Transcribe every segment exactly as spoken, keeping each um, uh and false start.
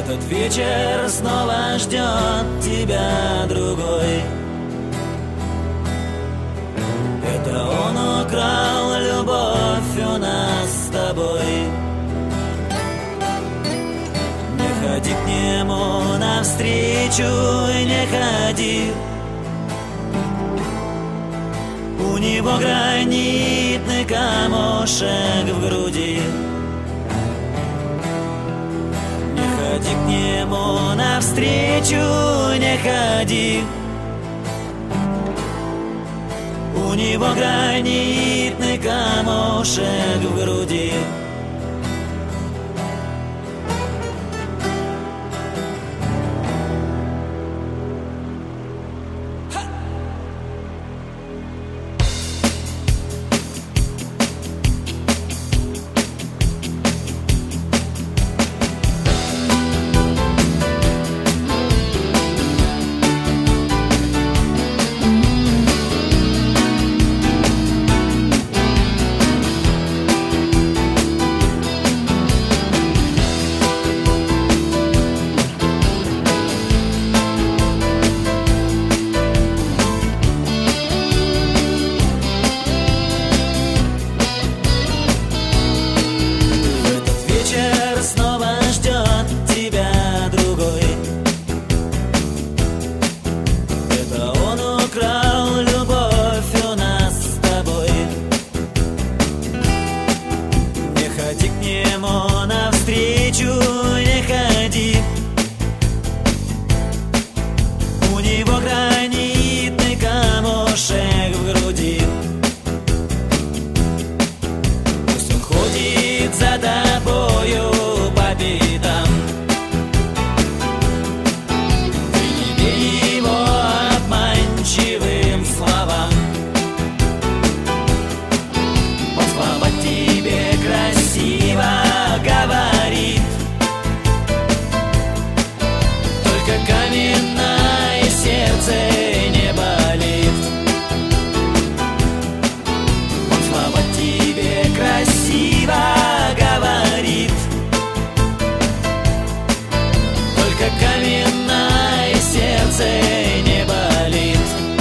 Этот вечер снова ждет тебя другой. Это он украл любовь у нас с тобой. Не ходи к нему навстречу и не ходи. У него гранитный камушек в груди. Не ходи к нему навстречу, не ходи. У него гранитный камушек в груди. За тобою по пятам. Ты не верь его обманчивым словам. Он слова тебе красиво говорит, только каменное сердце не болит. Он слова тебе красиво говорит, только каменное сердце не болит.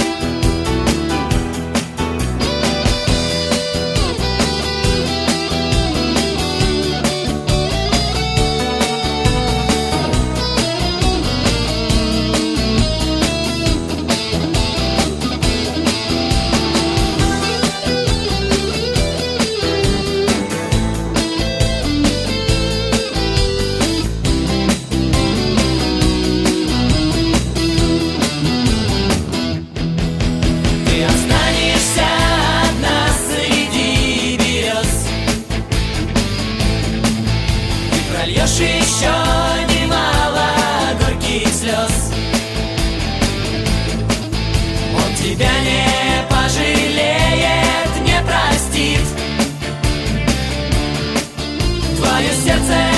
Прольешь еще немало горьких слез. Он тебя не пожалеет, не простит. Твое сердце